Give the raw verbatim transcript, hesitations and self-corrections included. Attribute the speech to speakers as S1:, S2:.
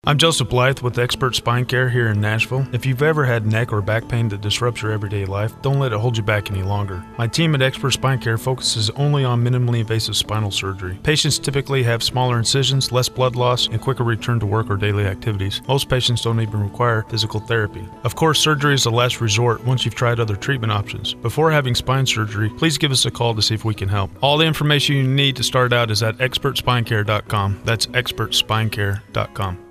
S1: I'm Joseph Blythe with Expert Spine Care here in Nashville. If you've ever had neck or back pain that disrupts your everyday life, don't let it hold you back any longer. My team at Expert Spine Care focuses only on minimally invasive spinal surgery. Patients typically have smaller incisions, less blood loss, and quicker return to work or daily activities. Most patients don't even require physical therapy. Of course, surgery is the last resort once you've tried other treatment options. Before having spine surgery, please give us a call to see if we can help. All the information you need to start out is at expert spine care dot com. That's expert spine care dot com.